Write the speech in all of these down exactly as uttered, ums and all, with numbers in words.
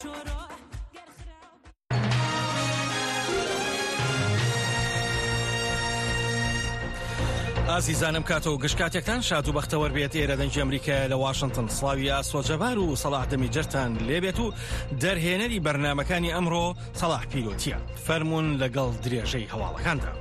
ئازیزانم کاتۆ گشتکاتێکتان شاد و بەختەوەر بێت ئێرە دەنگی ئەمریکا لە واشنگتن سڵاوی ئاسۆجەبار و سەلاح دەمیجەرتان لێبێت و دەرهێنەری بەرنامەکانی ئەمڕۆ سەلاح پیلۆتیە فەرمونون لەگەڵ درێژەی هەواڵەکاندا.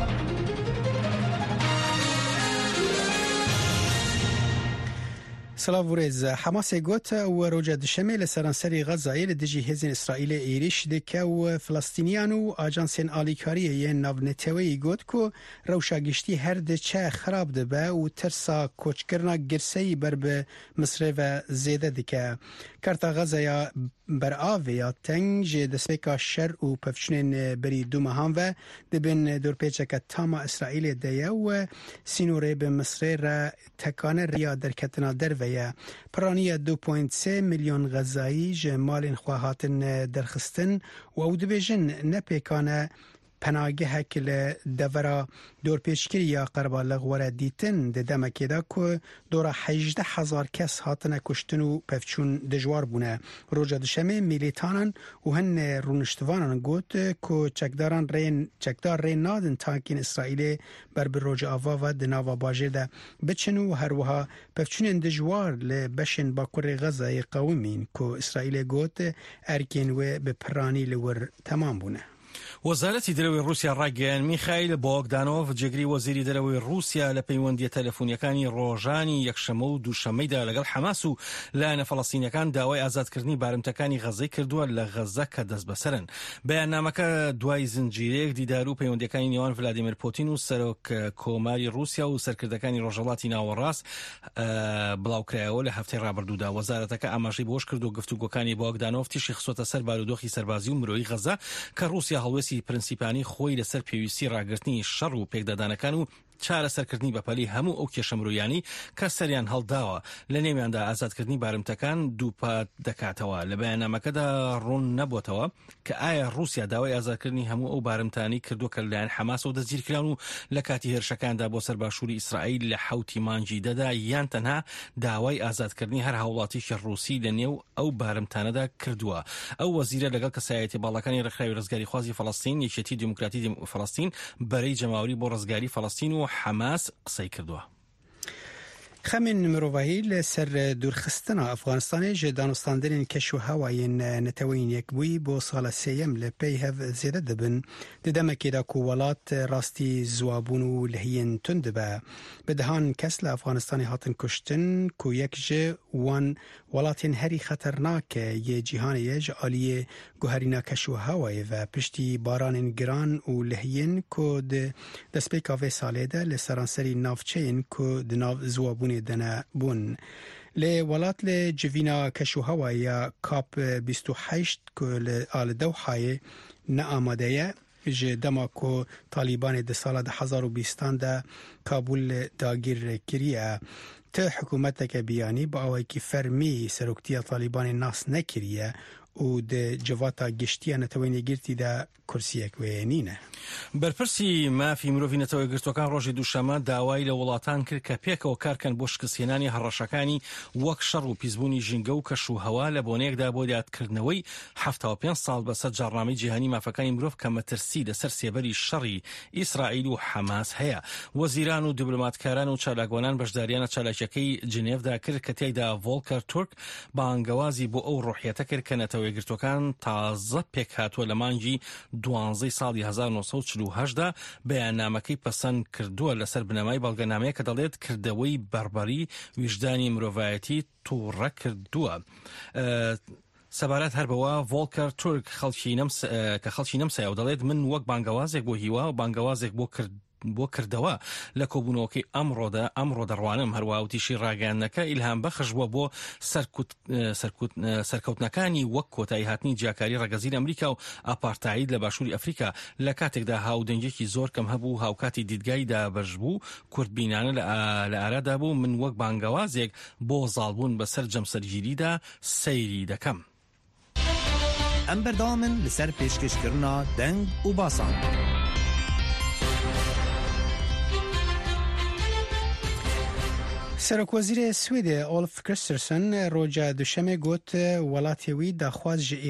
سلااو ورێز حماسێ گوتە و ڕۆژە دشەمێ لە سەرانسەری غەزایە لە دژی هێزن ئیسرائیلە ئێریش دکە و فلەستینیان و ئاجانسێن ئالیکاریە ناونەتەوەی گوت کو ڕەوشاگشتی هەردەچە خراپ دەبە و ترسا کۆچکردنا گرسەی بەر بە مسرێڤە زێدە دکە. کارتا غەزەیە بەرئاڤەیە تەنگ ژێ دەستپێکا شەر و پەفچنێن بەری دوومەهانڤە دەبن دۆرپێچەکە تاما ئیسرائیلێ دەیە و سینۆرێ بە مسرێرە تەکانە ڕیا دەرکەتنا دەرڤەیە. پرانیە دو پوینت سێ میلیۆن غەزایی ژە مالên xwe hatin derxistin و ew dibêjin nepêkane penagehek li devera dorpêçkiriya qerbaleq were dîtin di demekê de ku dora hejdeh hezar kes hatine kuştin û pevçûn dijwar bûne. Roja dişemê mîlîtanan û hin rûniştivanan got ku çekdaran rên çekdar rên nadin tankên İsraîlê ber bi roja ava ve di nava bajêr de biçin û her wiha pevçûnên dijwar li beşên bakurê Xezayê qewimîn ku İsraîlê got erkên wê bi piranî li wir temam bûne. وەزارەتی دەرەوەی رووسیا ڕاگەیان میخائیل بۆگدانۆڤ جێگری وەزیری دەرەوەی رووسیا لە پەیوەندیە تەلەفۆنیەکانی ڕۆژانی یەکشەمە و دووشەمەیدا لەگەڵ حەماس و لایەنە فەڵەستینیەکان داوای ئازادکردنی بارمتەکانی غەزەی کردووە لە غەزە کە دەست بەسەرن. بەیاننامەکە دوای زنجیرەیەک دیدار و پەیوەندیەکانی نێوان ڤلادیمیر پوتین و سەرۆک کۆماری رووسیا و سەرکردەکانی ڕۆژهەڵاتی ناوەڕاست بڵاوکرایەوە لە هەفتەی ڕابردوودا. وەزارەتەکە ئاماژەی بۆش کرد و گفتوگۆکانی بۆگدانۆڤ تیشی خسۆتە سەر بارودۆخی سەربازی و مرۆیی غەزە کە رووسیا هەڵوێستی پرینسیپانی خۆی لەسەر پێویستی ڕاگررتنی شەڕ و پێکدادانەکان و چارە سەرکردنی بەپەلی هەموو ئەو کێشەمرۆیانی کە سەریان هەڵداوە لە نێویاندا ئازادکردنی بارمتەکان دووپات دەکاتەوە. لە بەیاننامەکەدا ڕوون نەبووتەوە کە ئایا رووسیا داوای ئازادکردنی هەموو ئەو بارمتانی کردو کە لەلایەن حەماس و دەستگیرکران و لە کاتی هێرشەکاندا بۆ سەرباشووری ئیسرائیل لە حەوتی مانجی دەدا یان تەنها داوای ئازادکردنی هەر هاوڵاتیشی رووسی لە نێو ئەو بارمتانەدا کردووە. ئەو وەزیرە لەگەڵ کەسایەتی باڵەکانی ڕێکخراوی ڕزگاری خوازی فەڵەستین یەکێتی دیموکراتی فەڵەستین بەرەی جەماوەری بۆ ڕزگاری فەڵەستین و حەماس قسەی کردووە. خەمین مرۆڤایی لەسەر دوورخستنە ئەفغانستانی ژێ دانوستاندنên keş û hewayên neteweyên yekbûyî bo sala sêyem li pey hev zêde dibin di demekê de ku welat rastî ziwabûn û lihiyên tund dibe. Bi dihan kes li Efxanistanê hatin kuştin ku yek ji wan welatên herî xeternak yê cîhanê ye ji aliyê guherîna keş û hewayê ve piştî baranên giran û lihiyên ku di destpêka vê salê de li seranserî navçeyên ku di nav ziwabûn دنه بون لی ولات لی جوینا کشو هوایی کاپ بیست و هشت که آل دوحای نه آماده جه دما که طالبان ده سال ده هزار و بیستان ده کابل داگیر کریه ته حکومت که بیانی با اوی که فرمی سروکتی طالبان ناس نکریه و ده جواتا گشتی نتوانی گرتی ده کورسیەک وێنینە. بەرپرسی مافی مرۆڤی نەتەوەی گرتوەکان ڕۆژی دووشەمە داوای لە وڵاتان کرد کە پێکەوە کارکەن بۆ شکستهێنانی هەڕەشەکانی وەک شەڕ و پیسبوونی ژینگە و کەش و هەوا لە بۆنەیەکدا بۆ دیاتکردنەوەی هەفتە و پێنج ساڵ بەسەر جاڕنامەی جیهانی مافەکانی مرۆڤ کە مەترسی لەسەر سێبەری شەڕی ئیسرائیل و حەماس هەیە. وەزیران و دیبلۆماتکاران و چالاکوانان بەشداریانە چالاکیەکەی جنێڤدا کرد کە تێیدا ڤۆڵکەر تورک بانگەوازی بۆ ئەو ڕۆحیەتە کرد کە نەتەوەی گرتوەکان تازە پێک هاتووە لە مانگی دوانزەی ساڵی هەزار و نۆ سەد و چل و هەشتدا بەیاننامەکەی پەسەند کردووە لەسەر بنەمای بەڵگەنامەیە کە دەڵێت کردەوەی بەربەری ویژدانی مرۆڤایەتی تووڕە کردووە. سەبارەت هەر بەوە ڤۆڵکەر تورک کە خەڵکی نەمسایە و دەڵێت من وەک بانگەوازێک بۆ هیوا و بانگەوازێک بۆ کرد بۆ کردەوە لە کۆبوونەوەکەی ئەمڕۆدا ئەمڕۆ دەڕوانم هەروەوتیشی ڕاگەیاندنەکە ئیلهام بەخش بووە بۆ سەرکەوتنەکانی وەک کۆتایی هاتنی جیاکاری ڕەگەزین ئەمریکا و ئاپارتاید لە باشووری ئەفریقا لە کاتێکدا هاودەنگێکی زۆر کەم هەبوو هاوکاتی دیدگای دابەش بوو کوردبینانە لە ئارادا بوو من وەک بانگەوازێک بۆ زاڵبوون بەسەر جەمسەرگیریدا سەیری دەکەم. ئەم بەردەوامن لەسەر پێشکەشکردنا دەنگ و باسان. سەرۆکوەزیرە سوێدە ئۆلف کریسترسن ڕۆژە دووشەمێ گوت وڵاتێوی داخواز